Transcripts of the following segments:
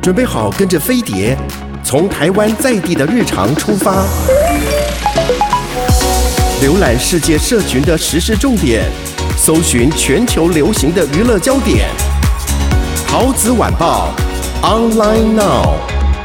准备好跟着飞碟，从台湾在地的日常出发，浏览世界社群的时事重点，搜寻全球流行的娱乐焦点。桃子晚报 Online Now。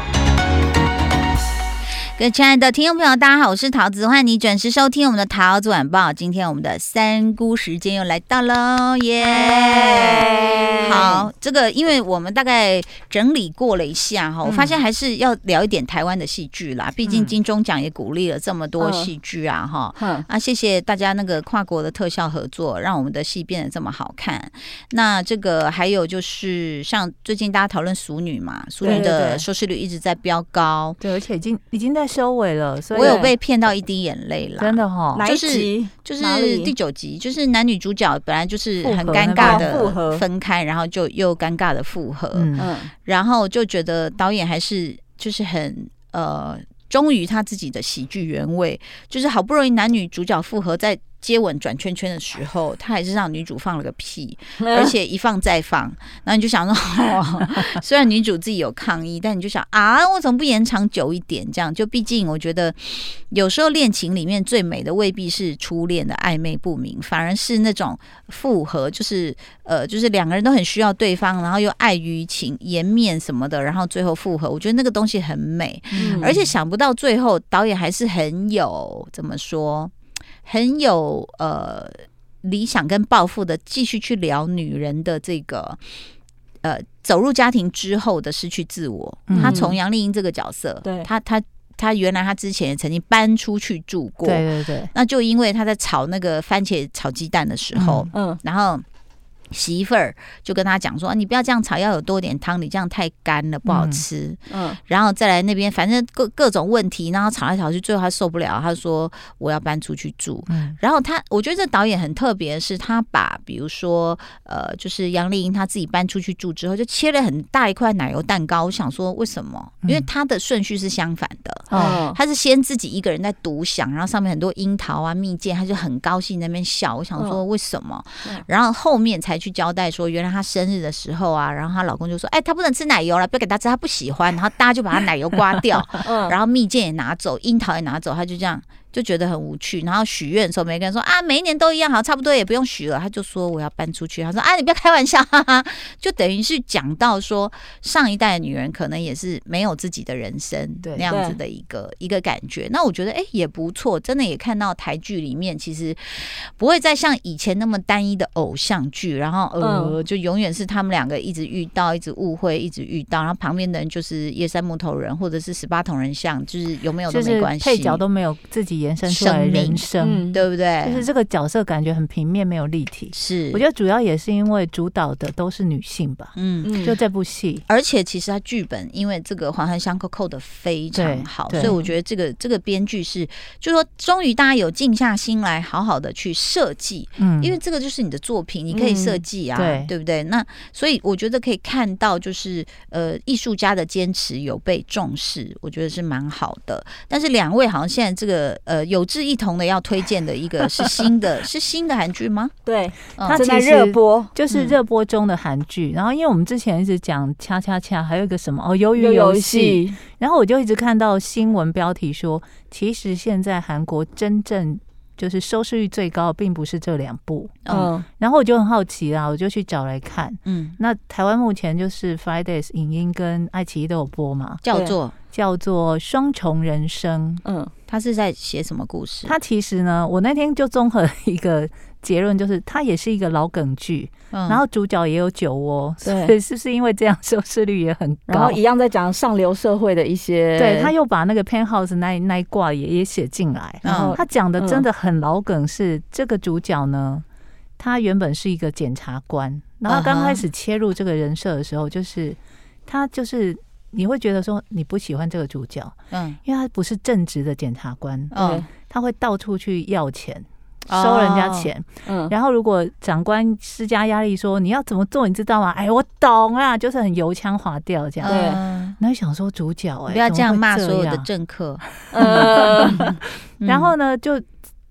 各位亲爱的听众朋友，大家好，我是桃子，欢迎你准时收听我们的桃子晚报。今天我们的三姑时间又来到喽，耶！好，这个因为我们大概整理过了一下哈，我发现还是要聊一点台湾的戏剧啦，毕竟金钟奖也鼓励了这么多戏剧啊哈。谢谢大家那个跨国的特效合作，让我们的戏变得这么好看。那这个还有就是像最近大家讨论《俗女》嘛，《俗女》的收视率一直在飙高， 对，而且已经在收尾了，所以我有被骗到一滴眼泪啦， 真的哈、 哪一集？就是第9集，就是男女主角本来就是很尴尬的分开，然后就又尴尬的复合，然后就觉得导演还是就是很忠于他自己的喜剧原味，就是好不容易男女主角复合，在接吻转圈圈的时候，他还是让女主放了个屁，而且一放再放，然后你就想说，虽然女主自己有抗议，但你就想啊，我怎么不延长久一点？这样就毕竟我觉得有时候恋情里面最美的未必是初恋的暧昧不明，反而是那种复合，就是两个人都很需要对方，然后又碍于情颜面什么的，然后最后复合，我觉得那个东西很美，而且想不到最后导演还是很有怎么说？很有理想跟抱负的，继续去聊女人的这个走入家庭之后的失去自我。他从杨丽英这个角色，他原来他之前也曾经搬出去住过，对，那就因为他在炒那个番茄炒鸡蛋的时候，然后媳妇儿就跟他讲说，你不要这样炒，要有多点汤，你这样太干了不好吃。然后再来那边反正各种问题，然后吵来吵去，最后他受不了，他说我要搬出去住。然后我觉得这导演很特别的是，他把比如说就是杨丽英她自己搬出去住之后，就切了很大一块奶油蛋糕。我想说为什么？因为他的顺序是相反的，他是先自己一个人在独享，然后上面很多樱桃啊蜜饯，他就很高兴在那边笑。我想说为什么？然后后面才去交代说，原来她生日的时候啊，然后她老公就说，她不能吃奶油了，不要给她吃，她不喜欢。然后大家就把她奶油刮掉，然后蜜饯也拿走，樱桃也拿走，她就这样就觉得很无趣。然后许愿的时候，每个人说啊，每一年都一样，好，差不多也不用许了。他就说我要搬出去。他说啊，你不要开玩笑，哈哈。就等于是讲到说，上一代的女人可能也是没有自己的人生那样子的一个感觉。那我觉得也不错，真的也看到台剧里面其实不会再像以前那么单一的偶像剧，然后就永远是他们两个一直遇到，一直误会，一直遇到，然后旁边的人就是夜山木头人或者是18铜人像，就是有没有都没关系， 就是配角都没有自己延伸出来的人生， 对不对？ 就是这个角色感觉很平面，没有立体。是，我觉得主要也是因为主导的都是女性吧。就这部戏， 而且其实它剧本因为这个环环相扣扣的非常好，所以我觉得这个编剧是，就是说终于大家有静下心来，好好的去设计。因为这个就是你的作品，你可以设计啊，对不对？那所以我觉得可以看到，就是艺术家的坚持有被重视，我觉得是蛮好的。但是两位好像现在这个有志一同的要推荐的一个是新的是新的韩剧吗？ 对，它正在热播， 就是热播中的韩剧。然后因为我们之前一直讲恰恰恰，还有一个什么鱿鱼游戏，然后我就一直看到新闻标题说，其实现在韩国真正就是收视率最高的并不是这2部。然后我就很好奇啦，我就去找来看。那台湾目前就是 Fridays 影音跟爱奇艺都有播嘛，叫做双重人生。 他是在写什么故事？ 他其实呢，我那天就综合一个结论，就是它也是一个老梗剧，然后主角也有酒窝，所以是不是因为这样收视率也很高？ 然后一样在讲上流社会的一些， 对，他又把那个 Penthouse 那一挂也写进来，然后他讲的真的很老梗，是这个主角呢，他原本是一个检察官，然后刚开始切入这个人设的时候，就是他就是你会觉得说你不喜欢这个主角，因为他不是正直的检察官，他会到处去要钱。收人家钱，然后如果长官施加压力说你要怎么做，你知道吗？我懂啊，就是很油腔滑调这样。对，然后想说主角不要这样骂所有的政客。 然后呢，就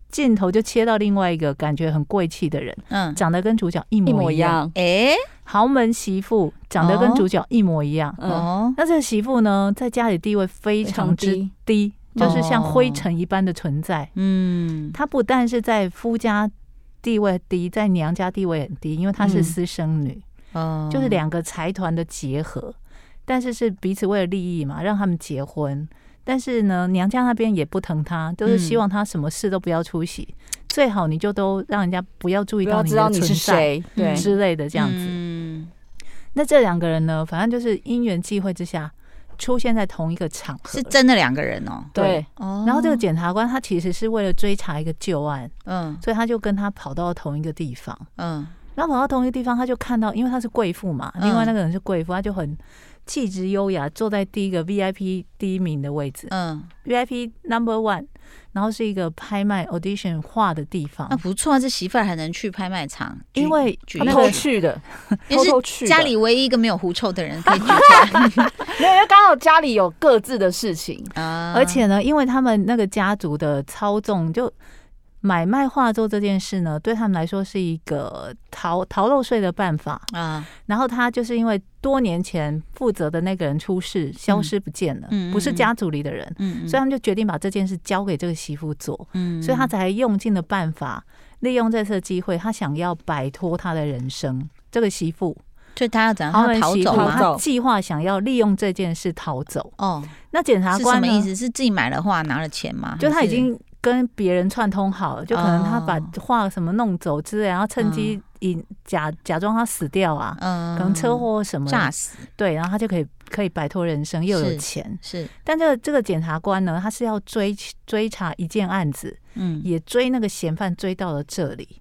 镜头就切到另外一个感觉很贵气的人，长得跟主角一模一样。豪门媳妇长得跟主角一模一样。那这个媳妇呢，在家里地位非常之低，就是像灰尘一般的存在。她不但是在夫家地位低，在娘家地位很低，因为她是私生女。就是两个财团的结合，但是是彼此为了利益嘛，让他们结婚。但是呢，娘家那边也不疼他，就是希望他什么事都不要出席，最好你就都让人家不要注意到你的存在，对之类的这样子。那这两个人呢，反正就是因缘际会之下出现在同一个场合， 是真的两个人哦。 对，然后这个检察官他其实是为了追查一个旧案，所以他就跟他跑到同一个地方，然后跑到同一个地方，他就看到，因为他是贵妇嘛，另外那个人是贵妇，他就很气质优雅，坐在第一个 VIP 第一名的位置，VIP No.1，然后是一个拍卖 audition 画的地方。 那不错啊，这媳妇儿还能去拍卖场， 因为偷去的， 偷去家里唯一一个没有狐臭的人可以举起来， 因为刚好家里有各自的事情而且呢，因为他们那个家族的操纵就。买卖画作这件事呢，对他们来说是一个逃漏税的办法然后他就是因为多年前负责的那个人出事，消失不见了，不是家族里的人，所以他们就决定把这件事交给这个媳妇做，所以他才用尽了办法，利用这次机会，他想要摆脱他的人生。这个媳妇， 所以他要怎样？他逃走吗？ 他计划想要利用这件事逃走。那检察官是什么意思？是自己买了画拿了钱吗？ 就他已经跟别人串通好了，就可能他把画什么弄走之类，然后趁机假装他死掉啊，可能车祸什么炸死， 对，然后他就可以摆脱人生，又有钱。 是， 但这个检察官呢，他是要追查一件案子，也追那个嫌犯追到了这里。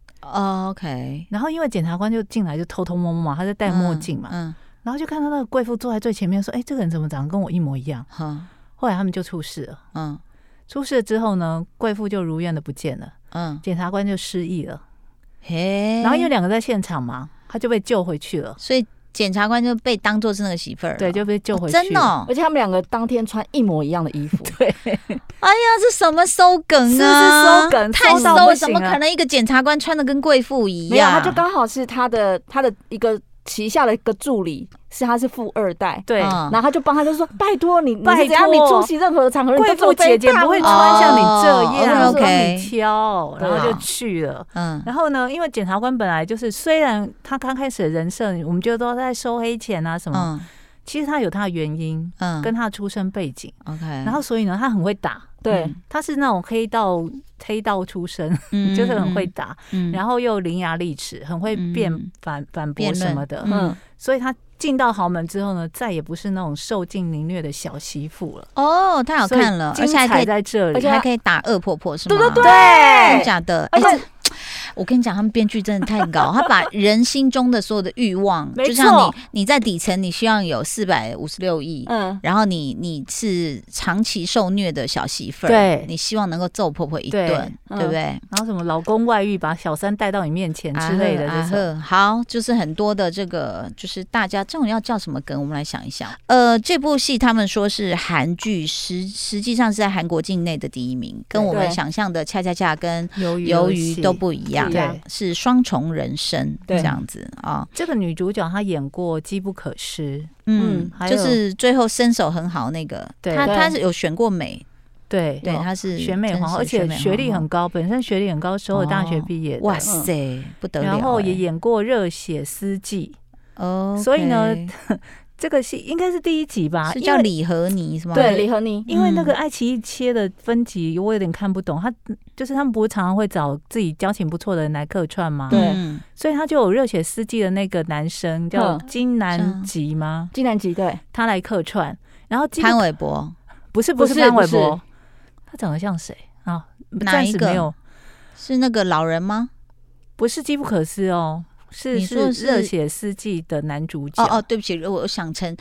OK， 然后因为检察官就进来就偷偷摸摸嘛，他在戴墨镜嘛，然后就看到那个贵妇坐在最前面，说：“这个人怎么长得跟我一模一样？”后来他们就出事了。出事了之后呢，贵妇就如愿的不见了，检察官就失忆了，然后因为两个在现场嘛，他就被救回去了， 所以检察官就被当作是那个媳妇儿， 对，就被救回去， 真的而且他们两个当天穿一模一样的衣服， 对， 哎呀，这什么收梗啊？ 是收梗， 太收，怎么可能一个检察官穿的跟贵妇一样？ 没有，他就刚好是他的一个旗下的一个助理。他是富二代， 对， 然后他就帮他就说：“拜托你，拜托你出席任何场合， 贵妇姐姐不会穿像你这样， 帮你挑，然后就去了。然后呢，因为检察官本来就是，虽然他刚开始的人设，我们觉得都在收黑钱啊什么，其实他有他的原因，跟他的出身背景。 OK， 然后所以呢，他很会打， 对， 他是那种黑道出身，就是很会打，然后又伶牙俐齿，很会反驳什么的，所以他进到豪门之后呢，再也不是那种受尽凌虐的小媳妇了。 太好看了，而且还可以在这里， 而且还可以打恶婆婆，是吗？ 对， 真假的？而且我跟你讲，他们编剧真的太高，他把人心中的所有的欲望，就像你在底层，你希望有456亿，然后你是长期受虐的小媳妇儿， 对， 你希望能够揍婆婆一顿，对不对？ 然后什么老公外遇，把小三带到你面前之类的， 好，就是很多的这个，就是大家这种要叫什么梗，我们来想一想。这部戏他们说是韩剧，实际上是在韩国境内的第一名，跟我们想象的恰恰恰跟鱿鱼都不一样。对，是双重人生这样子啊。 这个女主角她演过《机不可失》， 就是最后身手很好那个，她是有选过美， 对， 她是选美皇后，而且学历很高，本身学历很高，首尔大学毕业的， 哇塞，不得了。 然后也演过《热血司机》，所以呢。这个戏应该是第1集吧， 是叫李和妮是吗？ 对，李和妮。 因为那个爱奇艺切的分级，我有点看不懂。他们不是常常会找自己交情不错的人来客串吗？ 对， 所以他就有热血司机的那个男生叫金南吉吗？ 金南吉，对， 他来客串。然后潘玮柏不是潘玮柏，他长得像谁啊？ 哪一个？没有，是那个老人吗？ 不是机不可失哦。是热血司机的男主角对不起，我想成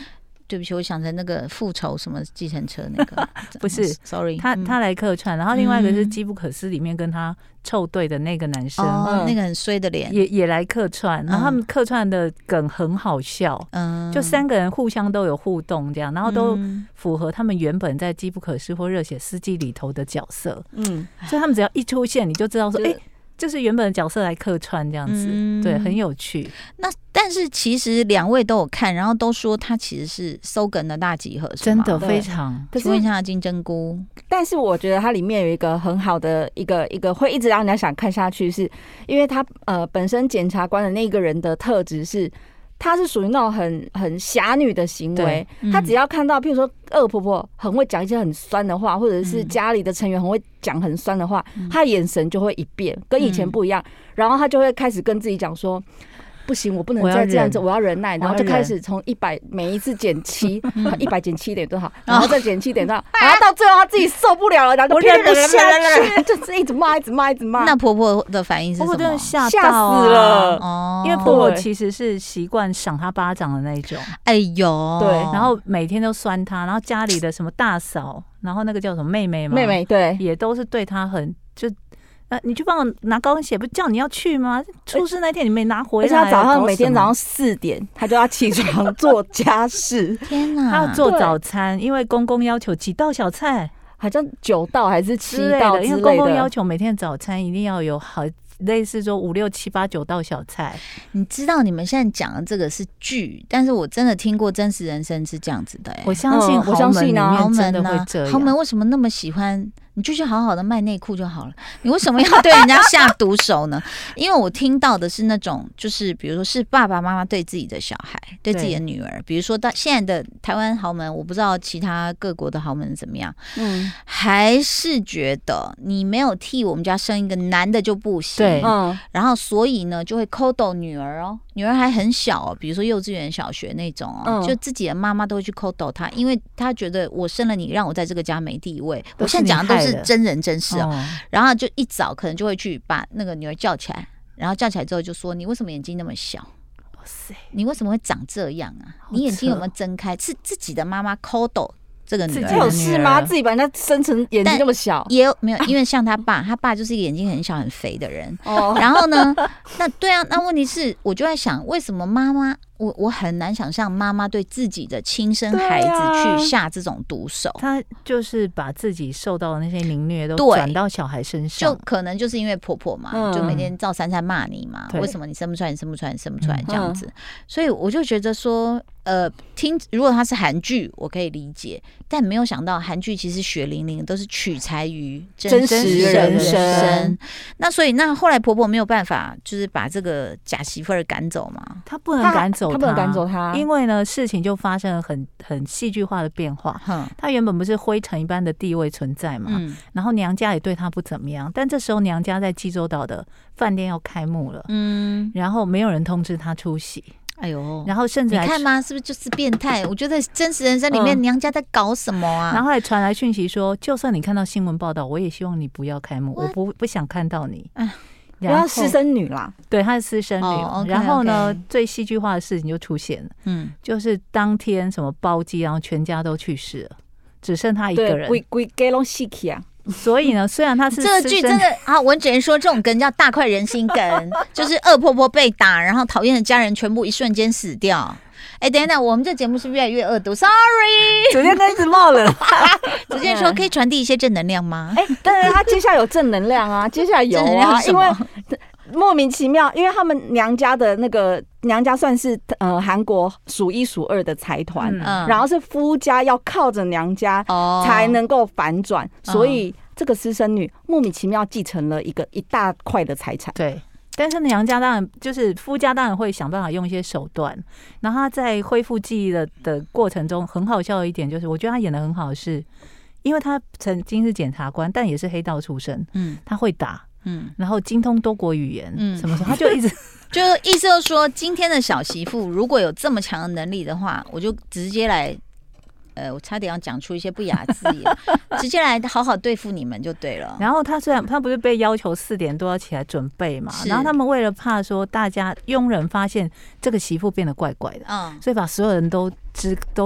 对不起，我想成那个复仇什么计程车那个， 不是 ，sorry， 他来客串，然后另外一个是《机不可失》里面跟他凑对的那个男生， 那个很衰的脸也来客串，然后他们客串的梗很好笑，就3个人互相都有互动这样，然后都符合他们原本在《机不可失》或《热血司机》里头的角色，所以他们只要一出现，你就知道说，就是原本的角色来客串这样子，对，很有趣。 那但是其实2位都有看，然后都说它其实是搜梗的大集合， 真的非常。 请问一下金针菇， 但是我觉得它里面有一个很好的一个会一直让人家想看下去，是因为他本身检察官的那个人的特质是。她是属于那种很侠女的行为，她只要看到，譬如说二婆婆很会讲一些很酸的话，或者是家里的成员很会讲很酸的话，她眼神就会一变，跟以前不一样，然后她就会开始跟自己讲说。不行，我不能再这样子，我要忍耐，然后就开始从100每一次减7，100减7点多好，然后再减7点多好，然后到最后他自己受不了了，然后就忍不下去，就是一直骂。 那婆婆的反应是什么？ 婆婆真的吓死了， 因为婆婆其实是习惯赏她巴掌的那种， 哎呦， 对， 然后每天都酸她，然后家里的什么大嫂，然后那个叫什么妹妹嘛， 妹妹对， 也都是对她很就。你去帮我拿高跟鞋，不叫你要去吗？出事那天你没拿回来。而且他早上每天早上4点，他就要起床做家事。 天哪！ 他要做早餐，因为公公要求几道小菜， 好像9道还是7道之类的。 因为公公要求每天早餐一定要有好类似说5、6、7、8、9道小菜。 你知道你们现在讲的这个是剧，但是我真的听过真实人生是这样子的。 我相信豪门里面真的会这样。 豪门为什么那么喜欢？你就去好好的卖内裤就好了，你为什么要对人家下毒手呢？因为我听到的是那种，就是比如说是爸爸妈妈对自己的小孩，对自己的女儿，比如说到现在的台湾豪门，我不知道其他各国的豪门怎么样，还是觉得你没有替我们家生一个男的就不行， 对， 然后所以呢就会抠逗女儿哦，女儿还很小哦，比如说幼稚园、小学那种哦，就自己的妈妈都会去抠逗她，因为她觉得我生了你，让我在这个家没地位。我现在讲的都是真人真事哦，然后就一早可能就会去把那个女儿叫起来，然后叫起来之后就说：“你为什么眼睛那么小？哇塞，你为什么会长这样啊？你眼睛有没有睁开？”是自己的妈妈抠逗这个女儿， 有事吗？自己把人家生成眼睛那么小， 也有没有？因为像他爸就是一个眼睛很小很肥的人。然后呢，那对啊，那问题是，我就在想，为什么妈妈？我很难想象妈妈对自己的亲生孩子去下这种毒手， 她就是把自己受到的那些凌虐都转到小孩身上， 就可能就是因为婆婆嘛，就每天照三餐骂你嘛，为什么你生不出来，你生不出来，你生不出来这样子，所以我就觉得说，如果它是韩剧，我可以理解，但没有想到韩剧其实血淋淋都是取材于真实人生，那所以那后来婆婆没有办法，就是把这个假媳妇儿赶走嘛， 她不能赶走。 他不能赶走他， 因为呢，事情就发生了很戏剧化的变化。他原本不是灰尘一般的地位存在嘛，然后娘家也对他不怎么样，但这时候娘家在济州岛的饭店要开幕了，然后没有人通知他出席。 哎呦， 然后甚至你看吗？是不是就是变态？我觉得真实人生里面娘家在搞什么啊？ 然后还传来讯息说，就算你看到新闻报道，我也希望你不要开幕，我不想看到你。 因为她私生女啦， 对，她是私生女。然后呢，最戏剧化的事情就出现了，就是当天什么包机，然后全家都去世了，只剩她一个人。 规家都死去啊！ 所以呢，虽然她是这个剧真的啊，我只能说这种梗叫大快人心梗，就是恶婆婆被打，然后讨厌的家人全部一瞬间死掉。等一下，我们这节目是越来越恶毒 ，sorry， 主持人一直冒了。 主持人说可以传递一些正能量吗？ 但是他接下来有正能量啊，接下来有啊，因为莫名其妙，因为他们娘家的那个娘家算是韩国数1数2的财团，然后是夫家要靠着娘家才能够反转，所以这个私生女莫名其妙继承了一大块的财产。 对。但是娘家当然就是夫家当然会想办法用一些手段，然后他在恢复记忆的过程中，很好笑的一点就是，我觉得他演得很好，是因为他曾经是检察官，但也是黑道出身，他会打，然后精通多国语言，什么什么，他就一直就意思就是说，今天的小媳妇如果有这么强的能力的话，我就直接来。我差点要讲出一些不雅字眼，直接来好好对付你们就对了。 然后他虽然他不是被要求4点多要起来准备嘛，然后他们为了怕说大家佣人发现这个媳妇变得怪怪的，所以把所有人都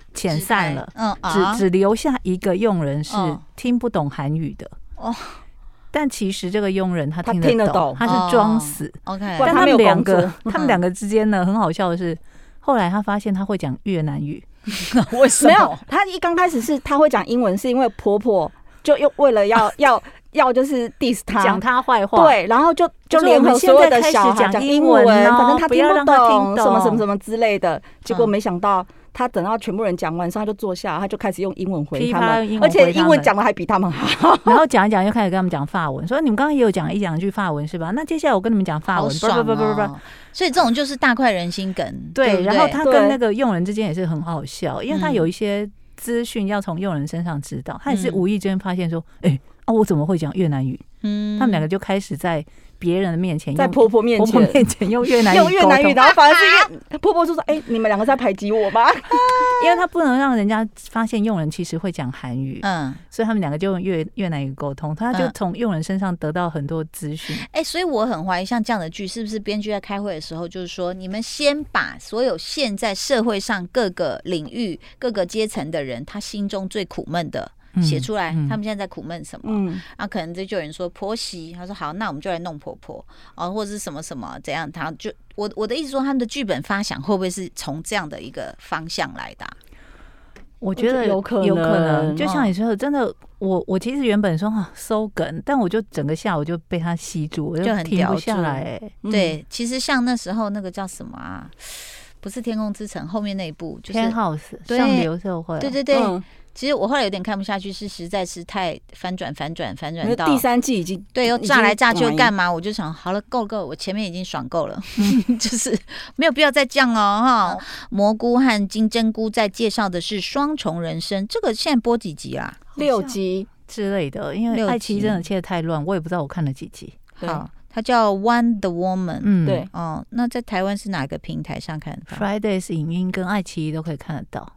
遣散了，只留下一个佣人是听不懂韩语的。但其实这个佣人他听得懂，他是装死。 OK， 但他们两个之间呢，很好笑的是，后来他发现他会讲越南语。 为什么？ 没有，他一刚开始是他会讲英文，是因为婆婆就又为了要就是 diss 他， 讲他坏话， 对，然后就联合所有的小孩讲英文，反正他听不懂什么什么什么之类的。结果没想到他等到全部人讲完，他就坐下，他就开始用英文回他们，而且英文讲的还比他们好。 然后讲一讲，就开始跟他们讲法文，说你们刚刚也有讲一两句法文是吧？那接下来我跟你们讲法文， 不。所以这种就是大快人心梗。 对，然后他跟那个佣人之间也是很好笑，因为他有一些资讯要从佣人身上知道，他也是无意间发现说，我怎么会讲越南语？他们两个就开始在别人的面前， 在婆婆面前用越南语， 然后反而是婆婆就说：“你们两个在排挤我吧？” 因为他不能让人家发现佣人其实会讲韩语，所以他们两个就用越南语沟通，他就从佣人身上得到很多资讯。 所以我很怀疑，像这样的剧是不是编剧在开会的时候，就是说你们先把所有现在社会上各个领域、各个阶层的人，他心中最苦闷的。写出来，他们现在在苦闷什么？可能就有人说婆媳，他说好，那我们就来弄婆婆或者是什么什么怎样？他就我的意思说，他们的剧本发想会不会是从这样的一个方向来的？ 我觉得有可能，就像你说的，真的，我其实原本说收梗，但我就整个下午就被他吸住，我就很停不下来。 对，其实像那时候那个叫什么啊？不是《天空之城》后面那一部，就是 《House》上流社会。 对。其实我后来有点看不下去，是实在是太反转到第3季已经又炸来炸去又干嘛？我就想好了，够，我前面已经爽够了，就是没有必要再降哈。蘑菇和金针菇在介绍的是双重人生，这个现在播几集啊 ？6集之类的，因为爱奇艺真的切得太乱，我也不知道我看了几集。 好，它叫 One the Woman， 对那在台湾是哪个平台上看得到 ？Fridays 影音跟爱奇艺都可以看得到。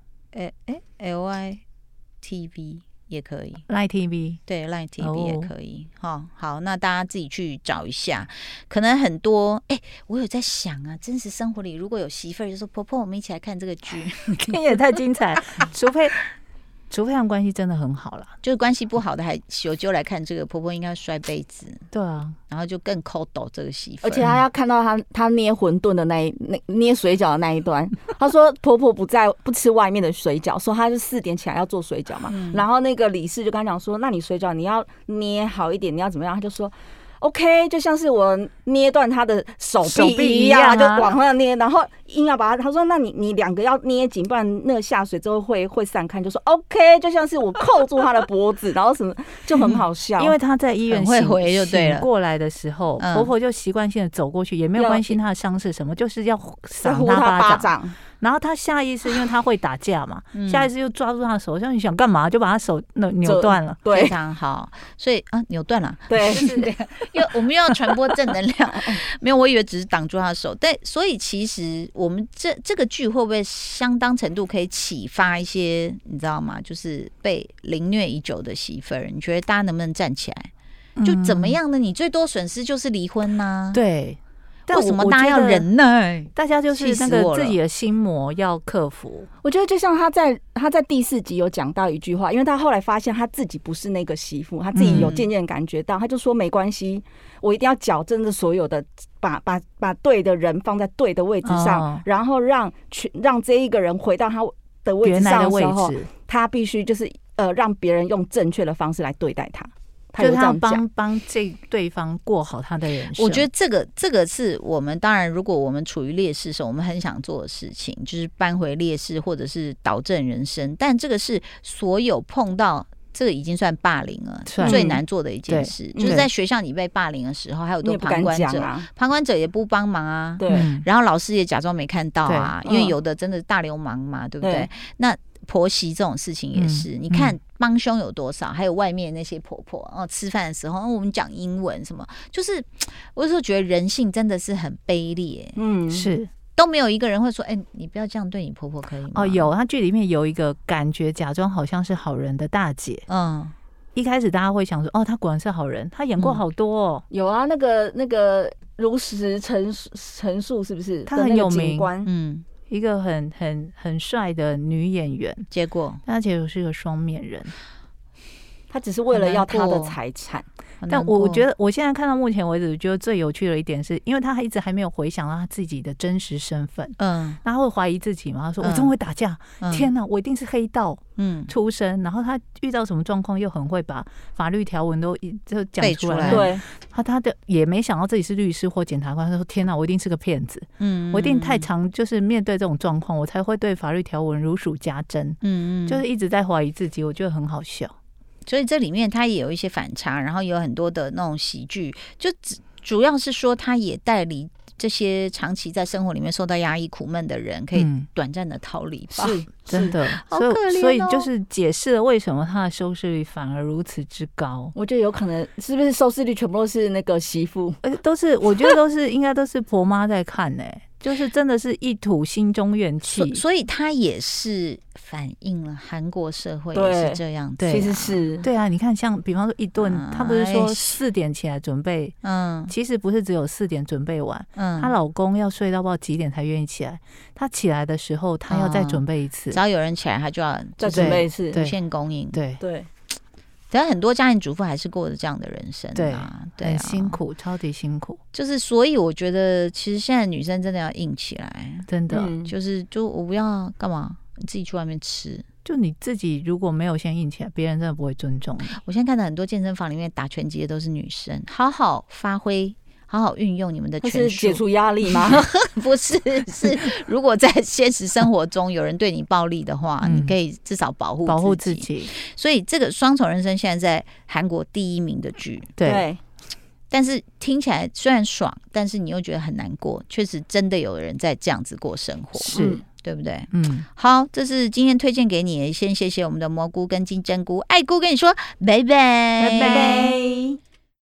LITV 也可以 ，Line TV 对 Line TV 也可以。好，那大家自己去找一下。可能很多我有在想啊，真实生活里如果有媳妇儿，就说婆婆，我们一起来看这个剧， 这也太精彩。除非他们关系真的很好啦， 就是关系不好的还有就来看这个，婆婆应该摔杯子。 对啊， 然后就更抠抖这个媳妇， 而且他要看到他捏馄饨的捏水饺的那一段。他说婆婆不吃外面的水饺，说他是4点起来要做水饺嘛。然后那个理事就跟他讲说，那你水饺你要捏好一点，你要怎么样？他就说。OK， 就像是我捏断他的手臂一样，就往上捏，然后硬要把他说，那你2个要捏紧，不然那个下水之后会散开。就说 OK， 就像是我扣住他的脖子，然后什么就很好笑。 因为他在医院会回就对了， 醒过来的时候，婆婆就习惯性的走过去，也没有关心他的伤势什么，就是要赏他巴掌。然后他下意识，因为他会打架嘛，下意识就抓住他的手，像你想干嘛，就把他手扭断了， 非常好。所以扭断了， 对， 就是因为我们又要传播正能量，没有，我以为只是挡住他的手。对，所以其实我们这个剧会不会相当程度可以启发一些，你知道吗？就是被凌虐已久的媳妇儿，你觉得大家能不能站起来？就怎么样呢？你最多损失就是离婚呐。 对。 为什么大家要忍耐？ 大家就是那个自己的心魔要克服。 我觉得就像他在第4集有讲到一句话，因为他后来发现他自己不是那个媳妇，他自己有渐渐感觉到，他就说没关系，我一定要矫正的所有的，把对的人放在对的位置上，然后让这一个人回到他的位置上的时候，他必须就是让别人用正确的方式来对待他。 就是他帮对方过好他的人生。 我觉得这个是我们当然，如果我们处于劣势的时候，我们很想做的事情，就是扳回劣势或者是导正人生。但这个是所有碰到这个已经算霸凌了，最难做的一件事，就是在学校你被霸凌的时候，还有多旁观者，旁观者也不帮忙啊， 对， 然后老师也假装没看到啊，因为有的真的大流氓嘛，对不对？那婆媳这种事情也是，你看帮凶有多少，还有外面那些婆婆吃饭的时候我们讲英文什么，就是我有时候觉得人性真的是很卑劣， 是都没有一个人会说你不要这样对你婆婆可以吗？ 有，他剧里面有一个感觉假装好像是好人的大姐，一开始大家会想说她果然是好人，她演过好多有啊，那个如实陈述是不是？ 她很有名， 一个很帅的女演员， 结果她其实是个双面人， 她只是为了要她的财产。 但我觉得我现在看到目前为止，觉得最有趣的一点是，因为他一直还没有回想到他自己的真实身份，他会怀疑自己嘛？他说：“我真会打架，天哪，我一定是黑道出身。”然后他遇到什么状况，又很会把法律条文都讲出来。 对， 他的也没想到自己是律师或检察官。他说：“天哪，我一定是个骗子。我一定太常就是面对这种状况，我才会对法律条文如数家珍。就是一直在怀疑自己，我觉得很好笑。” 所以这里面它也有一些反差，然后有很多的那种喜剧，就主要是说它也带离这些长期在生活里面受到压抑苦闷的人，可以短暂的逃离吧。 是真的， 好可怜哦。 所以就是解释了为什么它的收视率反而如此之高。 我觉得有可能是不是收视率全部都是那个媳妇， 都是我觉得都是应该都是婆妈在看呢。就是真的是一吐心中怨气， 所以它也是反映了韩国社会也是这样子。 其实是对啊，你看像比方说一顿，她不是说4点起来准备，其实不是只有4点准备完，她老公要睡到不知道几点才愿意起来，她起来的时候她要再准备一次， 只要有人起来她就要再准备一次， 无限供应。 对。 但很多家庭主妇还是过着这样的人生啊，对， 很辛苦，超级辛苦。 就是所以我觉得，其实现在女生真的要硬起来， 真的， 就我不要干嘛，你自己去外面吃。 就你自己如果没有先硬起来，别人真的不会尊重你。 我现在看到很多健身房里面打拳击的都是女生，好好发挥。好好运用你们的拳术， 是解除压力吗？ 不是，是如果在现实生活中有人对你暴力的话，你可以至少保护自己。所以这个《双重人生》现在在韩国第1名的剧， 对。 但是听起来虽然爽，但是你又觉得很难过。确实，真的有人在这样子过生活， 是对不对？好，这是今天推荐给你，先谢谢我们的蘑菇跟金针菇，爱菇跟你说，拜拜， 拜拜。